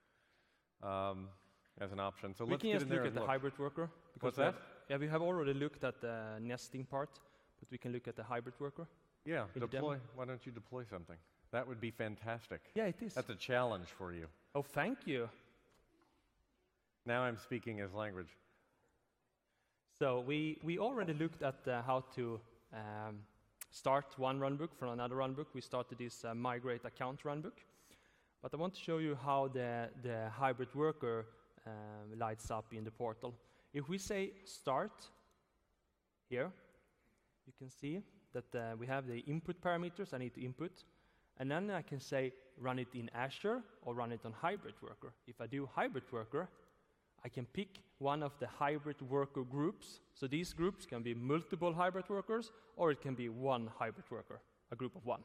um, as an option. So We let's can get just in there look and at the look. hybrid worker. because What's we that? have- Yeah, we have already looked at the nesting part, but we can look at the hybrid worker. Yeah, in the demo. deploy. Why don't you deploy something? That would be fantastic. Yeah, it is. That's a challenge for you. Oh, thank you. Now I'm speaking his language. So we, we already looked at uh, how to um, start one runbook from another runbook. We started this uh, migrate account runbook. But I want to show you how the, the hybrid worker um, lights up in the portal. If we say start here, you can see that uh, we have the input parameters I need to input. And then I can say run it in Azure or run it on hybrid worker. If I do hybrid worker, I can pick one of the hybrid worker groups. So these groups can be multiple hybrid workers, or it can be one hybrid worker, a group of one.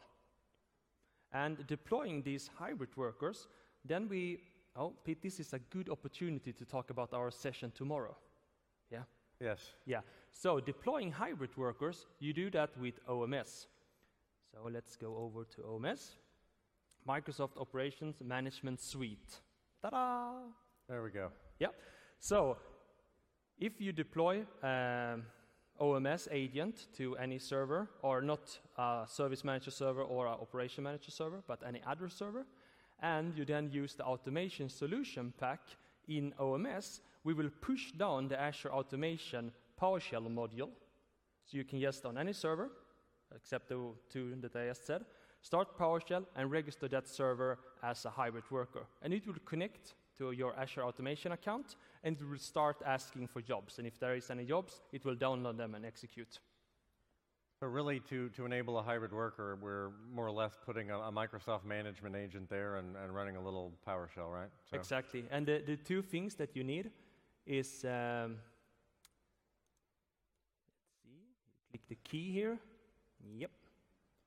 And deploying these hybrid workers, then we, oh, Pete, this is a good opportunity to talk about our session tomorrow. Yeah? Yes. Yeah. So deploying hybrid workers, you do that with O M S. So let's go over to O M S. Microsoft Operations Management Suite. Ta-da! There we go. Yeah. So if you deploy um, O M S agent to any server, or not a service manager server or an operation manager server, but any other server, and you then use the automation solution pack in O M S, we will push down the Azure Automation PowerShell module. So you can just on any server, except the two that I just said, start PowerShell and register that server as a hybrid worker. And it will connect to your Azure Automation account, and it will start asking for jobs. And if there is any jobs, it will download them and execute. So really, to, to enable a hybrid worker, we're more or less putting a, a Microsoft management agent there and, and running a little PowerShell, right? So Exactly. And the, the two things that you need is, um, let's see, you click the key here. Yep.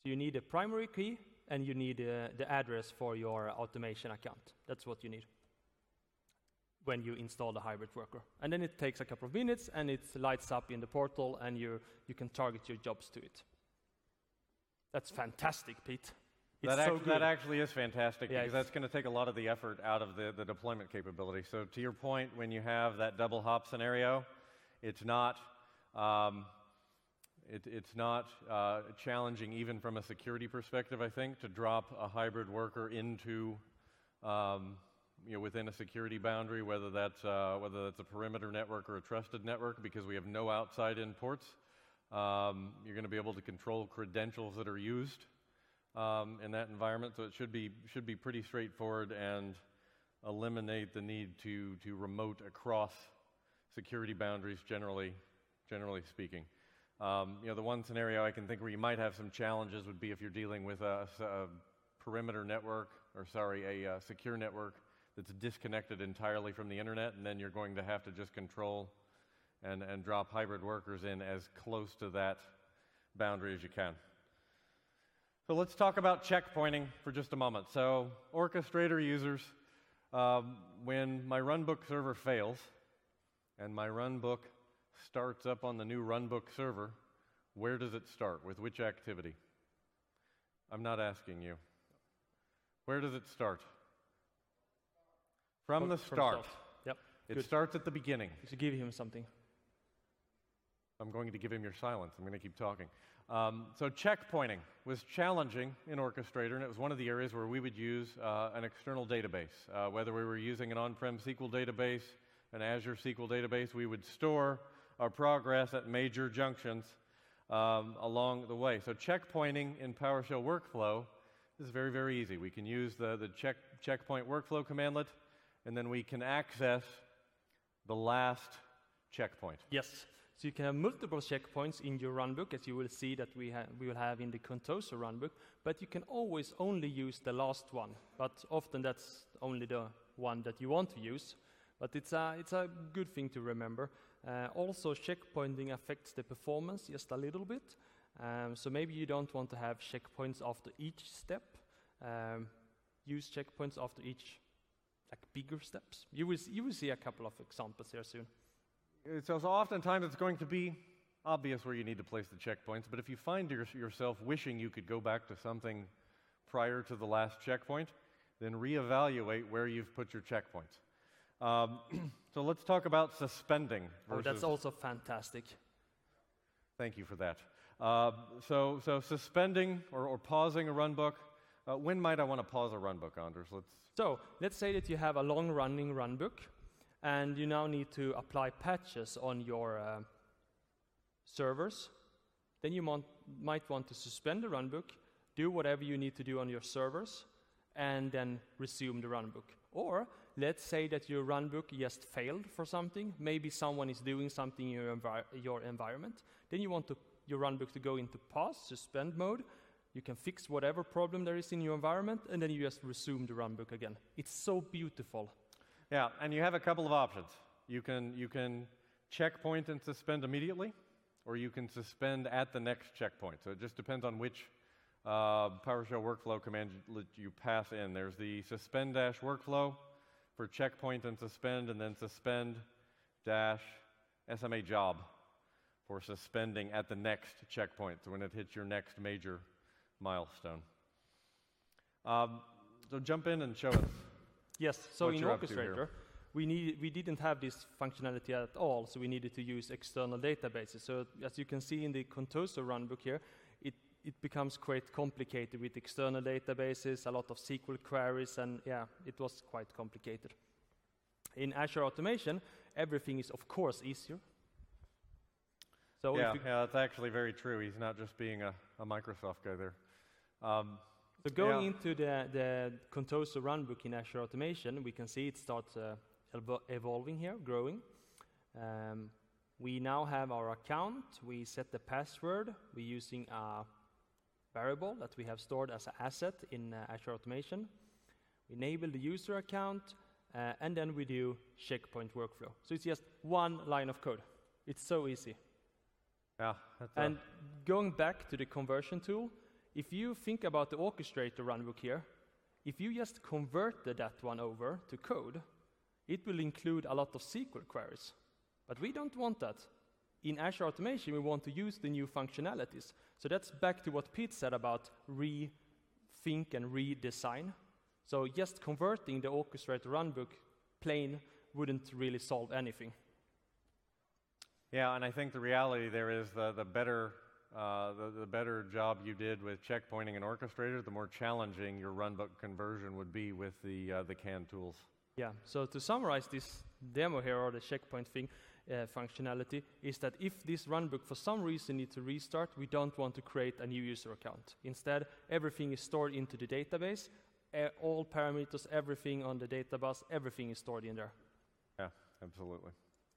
You need a primary key, and you need uh, the address for your automation account. That's what you need when you install the hybrid worker. And then it takes a couple of minutes, and it lights up in the portal, and you you can target your jobs to it. That's fantastic, Pete. It's That, so act- good. that actually is fantastic, Yeah, because it's- that's going to take a lot of the effort out of the, the deployment capability. So to your point, when you have that double hop scenario, it's not, um, it, it's not uh, challenging even from a security perspective, I think, to drop a hybrid worker into, um, you know, within a security boundary, whether that's, uh, whether that's a perimeter network or a trusted network, because we have no outside-in ports. Um, you're going to be able to control credentials that are used Um, in that environment, so it should be should be pretty straightforward and eliminate the need to to remote across security boundaries. Generally, generally speaking, um, you know, the one scenario I can think where you might have some challenges would be if you're dealing with a, a perimeter network, or sorry, a uh, secure network that's disconnected entirely from the internet, and then you're going to have to just control and and drop hybrid workers in as close to that boundary as you can. So let's talk about checkpointing for just a moment. So orchestrator users, um, when my runbook server fails and my runbook starts up on the new runbook server, where does it start? With which activity? I'm not asking you. Where does it start? From, From- the from start. start. Yep. It Good. starts at the beginning. You should give him something. I'm going to give him your silence. I'm going to keep talking. Um, so checkpointing was challenging in Orchestrator, and it was one of the areas where we would use uh, an external database. Uh, whether we were using an on-prem S Q L database, an Azure S Q L database, we would store our progress at major junctions um, along the way. So checkpointing in PowerShell workflow is very, very easy. We can use the, the check, checkpoint workflow commandlet, and then we can access the last checkpoint. Yes. So you can have multiple checkpoints in your runbook, as you will see that we, ha we will have in the Contoso runbook, but you can always only use the last one. But often that's only the one that you want to use. But it's a, it's a good thing to remember. Uh, also, checkpointing affects the performance just a little bit. Um, so maybe you don't want to have checkpoints after each step. Um, use checkpoints after each, like bigger steps. You will, s you will see a couple of examples here soon. So, so oftentimes it's going to be obvious where you need to place the checkpoints, but if you find your, yourself wishing you could go back to something prior to the last checkpoint, then reevaluate where you've put your checkpoints. Um, so let's talk about suspending. Oh, that's also fantastic. Thank you for that. Uh, so, so suspending or, or pausing a runbook. Uh, when might I want to pause a runbook, Anders? Let's. So let's say that you have a long-running runbook, and you now need to apply patches on your uh, servers. Then you want, might want to suspend the runbook, do whatever you need to do on your servers, and then resume the runbook. Or let's say that your runbook just failed for something. Maybe someone is doing something in your, envi your environment. Then you want to, your runbook to go into pause, suspend mode. You can fix whatever problem there is in your environment, and then you just resume the runbook again. It's so beautiful. Yeah, and you have a couple of options. You can, you can checkpoint and suspend immediately, or you can suspend at the next checkpoint. So it just depends on which uh, PowerShell workflow command you, you pass in. There's the suspend dash workflow for checkpoint and suspend, and then suspend dash S M A job for suspending at the next checkpoint, so when it hits your next major milestone. Um, so jump in and show us. Yes, so what in you're up to here. Orchestrator, we, need, we didn't have this functionality at all, so we needed to use external databases. So as you can see in the Contoso runbook here, it, it becomes quite complicated with external databases, a lot of S Q L queries, and yeah, it was quite complicated. In Azure Automation, everything is of course easier. So Yeah, if you yeah, that's actually very true. He's not just being a, a Microsoft guy there. Um, So going Yeah. into the, the Contoso runbook in Azure Automation, we can see it starts uh, evo evolving here, growing. Um, we now have our account. We set the password. We're using a variable that we have stored as an asset in uh, Azure Automation. We enable the user account, uh, and then we do checkpoint workflow. So it's just one line of code. It's so easy. yeah, that's a- And going back to the conversion tool, if you think about the orchestrator runbook here, if you just converted that one over to code, it will include a lot of S Q L queries. But we don't want that. In Azure Automation, we want to use the new functionalities. So that's back to what Pete said about rethink and redesign. So just converting the orchestrator runbook plain wouldn't really solve anything. Yeah, and I think the reality there is the, the better uh, the, the better job you did with checkpointing and orchestrator, the more challenging your runbook conversion would be with the uh, the canned tools. Yeah. So to summarize this demo here, or the checkpoint thing uh, functionality, is that if this runbook for some reason needs to restart, we don't want to create a new user account. Instead, everything is stored into the database. Uh, all parameters, everything on the database, everything is stored in there. Yeah, absolutely.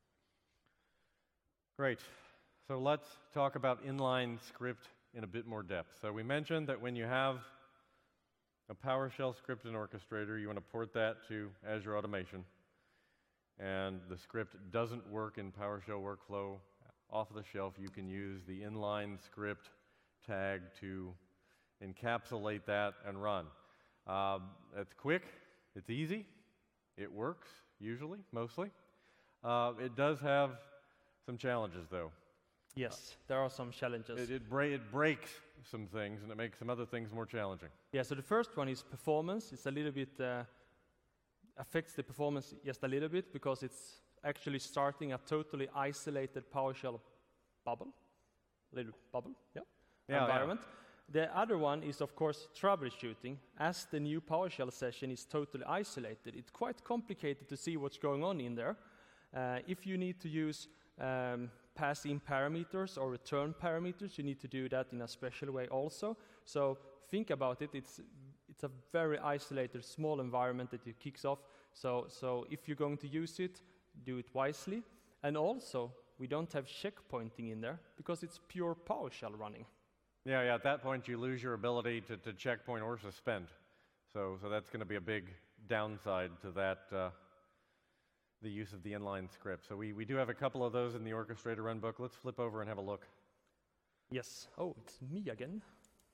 Great. So let's talk about inline script in a bit more depth. So we mentioned that when you have a PowerShell script and orchestrator, you want to port that to Azure Automation. And the script doesn't work in PowerShell workflow off the shelf. You can use the inline script tag to encapsulate that and run. Um, it's quick, it's easy, it works, usually, mostly. Uh, it does have some challenges, though. Yes, there are some challenges. It, it, bra it breaks some things, and it makes some other things more challenging. Yeah, so the first one is performance. It's a little bit, uh, affects the performance just a little bit, because it's actually starting a totally isolated PowerShell bubble, little bubble, yeah, yeah environment. Yeah. The other one is, of course, troubleshooting. As the new PowerShell session is totally isolated, it's quite complicated to see what's going on in there. Uh, if you need to use um, pass-in parameters or return parameters, you need to do that in a special way also. So think about it. It's it's a very isolated, small environment that it kicks off. So so if you're going to use it, do it wisely. And also, we don't have checkpointing in there because it's pure PowerShell running. Yeah, yeah. At that point, you lose your ability to, to checkpoint or suspend. So so that's going to be a big downside to that. Uh, the use of the inline script. So we, we do have a couple of those in the orchestrator runbook. Let's flip over and have a look. Yes. Oh, it's me again.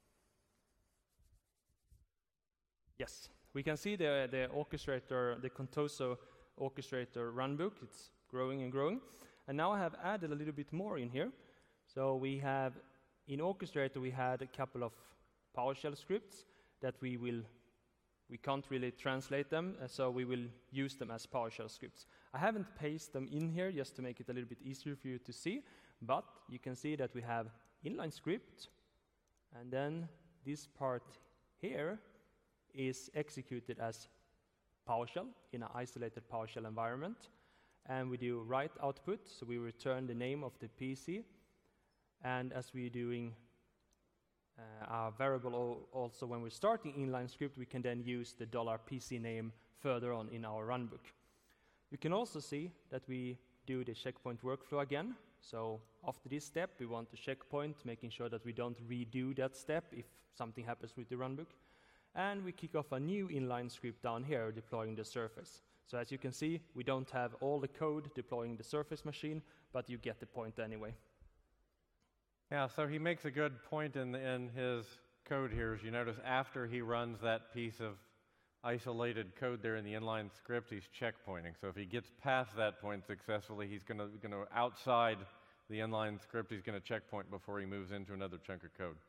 Yes. We can see the, the orchestrator, the Contoso orchestrator runbook. It's growing and growing. And now I have added a little bit more in here. So we have, in orchestrator, we had a couple of PowerShell scripts that we will We can't really translate them, uh, so we will use them as PowerShell scripts. I haven't pasted them in here just to make it a little bit easier for you to see, but you can see that we have inline script, and then this part here is executed as PowerShell in an isolated PowerShell environment, and we do write output, so we return the name of the P C, and as we're doing Uh, our variable also when we're starting inline script, we can then use the $pc name further on in our runbook. You can also see that we do the checkpoint workflow again. So after this step, we want to checkpoint, making sure that we don't redo that step if something happens with the runbook. And we kick off a new inline script down here, deploying the Surface. So as you can see, we don't have all the code deploying the Surface machine, but you get the point anyway. Yeah, so he makes a good point in, in his code here. As you notice, after he runs that piece of isolated code there in the inline script, he's checkpointing. So if he gets past that point successfully, he's going to, outside the inline script, he's going to checkpoint before he moves into another chunk of code.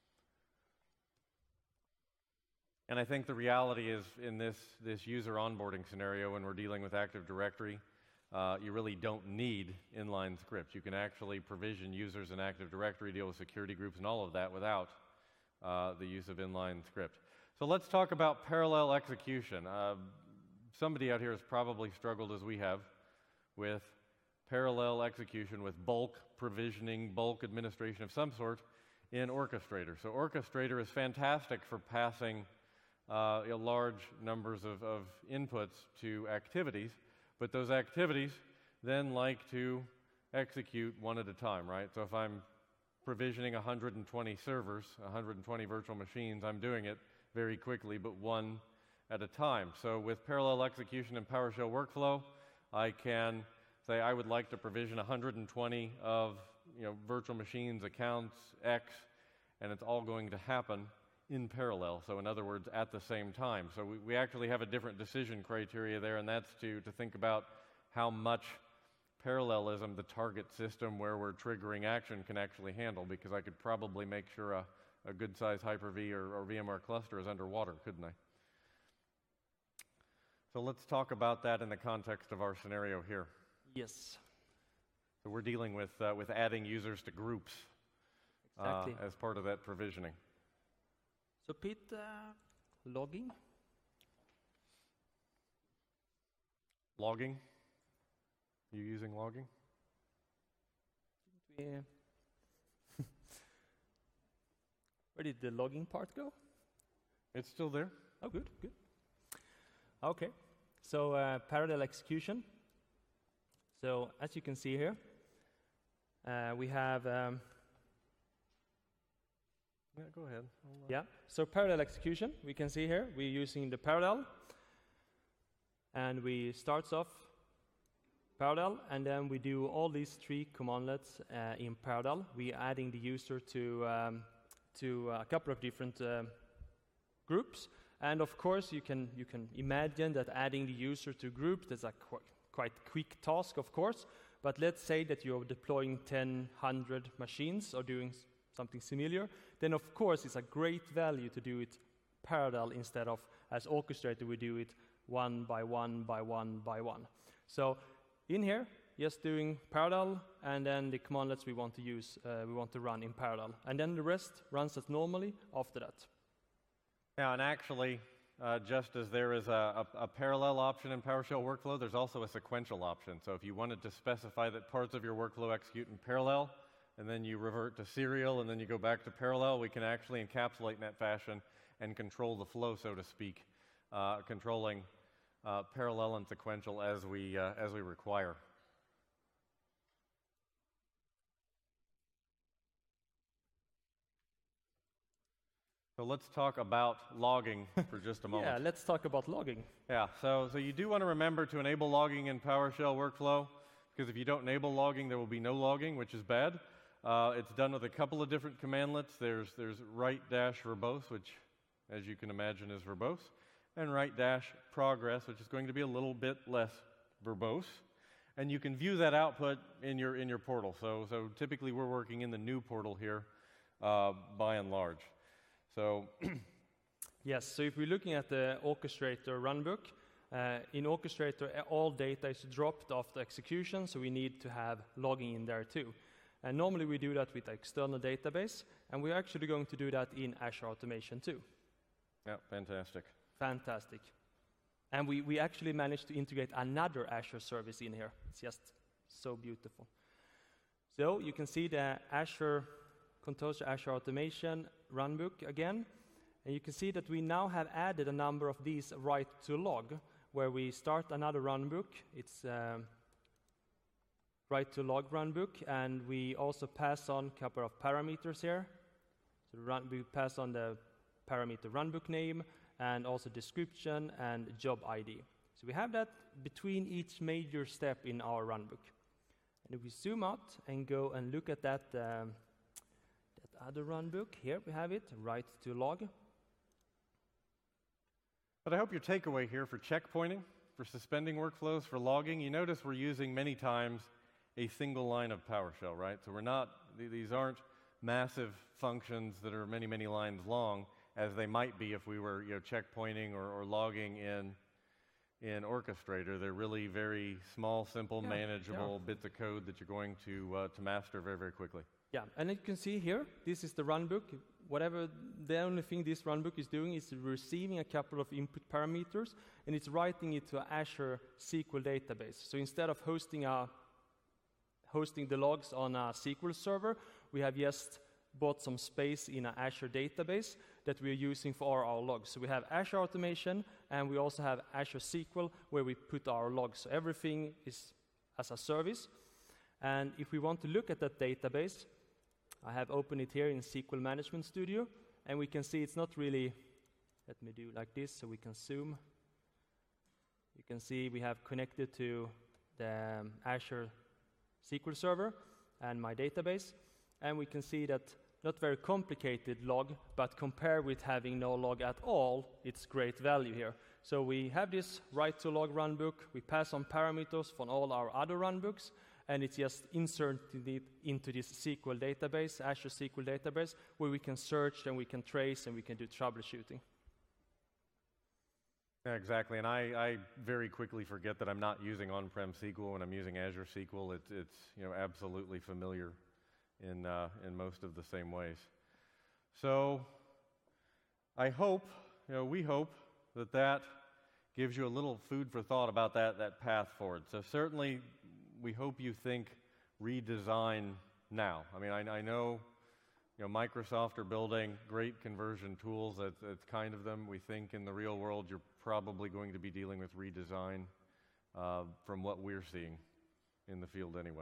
And I think the reality is in this, this user onboarding scenario, when we're dealing with Active Directory, Uh, you really don't need inline scripts. You can actually provision users in Active Directory, deal with security groups and all of that without uh, the use of inline script. So let's talk about parallel execution. Uh, somebody out here has probably struggled, as we have, with parallel execution, with bulk provisioning, bulk administration of some sort in Orchestrator. So Orchestrator is fantastic for passing uh, you know, large numbers of, of inputs to activities. But those activities then like to execute one at a time, right? So if I'm provisioning one hundred twenty servers, one hundred twenty virtual machines, I'm doing it very quickly, but one at a time. So with parallel execution in PowerShell workflow, I can say I would like to provision one hundred twenty of you know, virtual machines, accounts, X, and it's all going to happen in parallel. So in other words, at the same time. So we, we actually have a different decision criteria there, and that's to, to think about how much parallelism the target system where we're triggering action can actually handle, because I could probably make sure a, a good-sized Hyper-V or, or VMware cluster is underwater, couldn't I? So let's talk about that in the context of our scenario here. Yes. So we're dealing with, uh, with adding users to groups Exactly. uh, as part of that provisioning. So Pete, uh, logging? Logging? You using logging? We, uh, where did the logging part go? It's still there. Oh, good, good. Okay, so uh, parallel execution. So as you can see here, uh, we have, um, Yeah, go ahead. I'll, uh, yeah, so parallel execution, we can see here, we're using the parallel, and we starts off parallel, and then we do all these three commandlets uh, in parallel. We're adding the user to, um, to a couple of different uh, groups. And of course, you can, you can imagine that adding the user to group, that's a qu quite quick task, of course. But let's say that you're deploying ten, one hundred machines or doing s something similar. Then, of course, it's a great value to do it parallel instead of, as orchestrator, we do it one by one by one by one. So in here, just doing parallel, and then the commandlets we want to use, uh, we want to run in parallel. And then the rest runs as normally after that. Yeah, and actually, uh, just as there is a, a, a parallel option in PowerShell workflow, there's also a sequential option. So if you wanted to specify that parts of your workflow execute in parallel, and then you revert to serial, and then you go back to parallel, we can actually encapsulate in that fashion and control the flow, so to speak, uh, controlling uh, parallel and sequential as we, uh, as we require. So let's talk about logging for just a moment. Yeah, let's talk about logging. Yeah, so, so you do want to remember to enable logging in PowerShell workflow, because if you don't enable logging, there will be no logging, which is bad. Uh, it's done with a couple of different commandlets. There's, there's write dash verbose, which, as you can imagine, is verbose, and write dash progress, which is going to be a little bit less verbose. And you can view that output in your, in your portal. So, so typically, we're working in the new portal here, uh, by and large. So yes, so if we're looking at the orchestrator runbook, uh, in orchestrator all data is dropped after execution, so we need to have logging in there too. And normally we do that with the external database, and we're actually going to do that in Azure Automation too. yeah, fantastic. Fantastic. And we, we actually managed to integrate another Azure service in here. It's just so beautiful. So you can see the Azure Composer Azure Automation runbook again, and you can see that we now have added a number of these write to log, where we start another runbook. It's um, write to log runbook, and we also pass on a couple of parameters here. So run, we pass on the parameter runbook name, and also description and job I D. So we have that between each major step in our runbook. And if we zoom out and go and look at that um, other runbook, here we have it, write to log. But I hope your takeaway here for checkpointing, for suspending workflows, for logging, you notice we're using many times a single line of PowerShell, right? So we're not, these aren't massive functions that are many, many lines long, as they might be if we were, you know, checkpointing or, or logging in, in Orchestrator. They're really very small, simple, yeah, manageable yeah. bits of code that you're going to, uh, to master very, very quickly. Yeah, and you can see here, this is the runbook. Whatever, the only thing this runbook is doing is receiving a couple of input parameters, and it's writing it to an Azure S Q L database. So instead of hosting, a, hosting the logs on a S Q L server, we have just bought some space in an Azure database that we're using for our logs. So we have Azure Automation, and we also have Azure S Q L, where we put our logs. So everything is as a service. And if we want to look at that database, I have opened it here in S Q L Management Studio, and we can see it's not really, let me do like this so we can zoom. You can see we have connected to the um, Azure S Q L Server and my database, and we can see that not very complicated log, but compare with having no log at all, it's great value here. So we have this write to log runbook, we pass on parameters from all our other runbooks, and it's just inserted it into this S Q L database, Azure S Q L database, where we can search and we can trace and we can do troubleshooting. Yeah, exactly, and I, I very quickly forget that I'm not using on-prem S Q L when I'm using Azure S Q L. It's, it's you know, absolutely familiar in, uh, in most of the same ways. So I hope, you know, we hope that that gives you a little food for thought about that, that path forward. So certainly we hope you think redesign now. I mean, I, I know, you know, Microsoft are building great conversion tools. That's, that's kind of them. We think in the real world you're probably going to be dealing with redesign uh, from what we're seeing in the field anyway.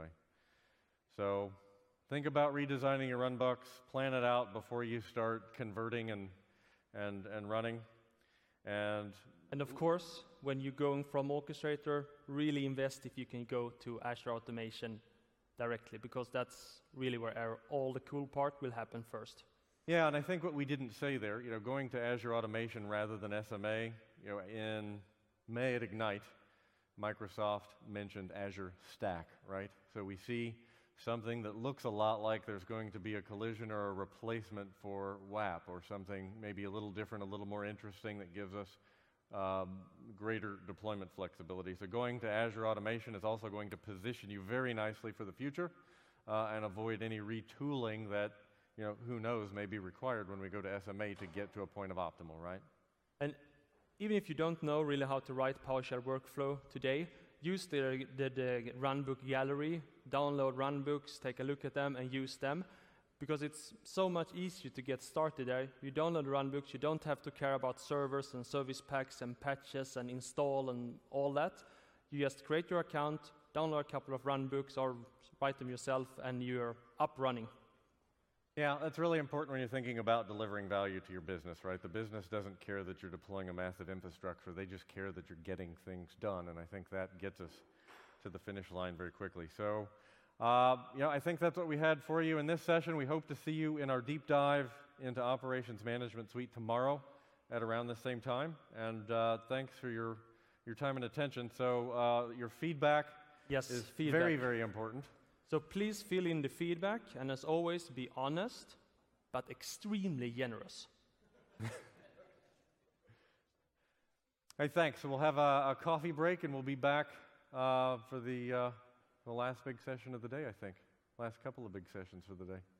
So think about redesigning your runbooks, plan it out before you start converting and, and, and running. And, and of course, when you're going from Orchestrator, really invest if you can go to Azure Automation directly, because that's really where our, all the cool part will happen first. Yeah, and I think what we didn't say there, you know, going to Azure Automation rather than S M A, you know, in May at Ignite, Microsoft mentioned Azure Stack, right? So we see something that looks a lot like there's going to be a collision or a replacement for W A P, or something maybe a little different, a little more interesting that gives us um, greater deployment flexibility. So going to Azure Automation is also going to position you very nicely for the future uh, and avoid any retooling that, you know, who knows, may be required when we go to S M A to get to a point of optimal, right? And even if you don't know really how to write PowerShell workflow today, use the, the, the runbook gallery, download runbooks, take a look at them and use them, because it's so much easier to get started there. You download runbooks, you don't have to care about servers and service packs and patches and install and all that. You just create your account, download a couple of runbooks or write them yourself, and you're up running. Yeah, that's really important when you're thinking about delivering value to your business, right? The business doesn't care that you're deploying a massive infrastructure. They just care that you're getting things done, and I think that gets us to the finish line very quickly. So, uh, you know, I think that's what we had for you in this session. We hope to see you in our deep dive into Operations Management Suite tomorrow at around the same time. And uh, thanks for your, your time and attention. So uh, your feedback yes, is feedback. very, very important. So please fill in the feedback, and as always, be honest, but extremely generous. Hey, thanks. So we'll have a, a coffee break, and we'll be back uh, for the, uh, the last big session of the day, I think. Last couple of big sessions for the day.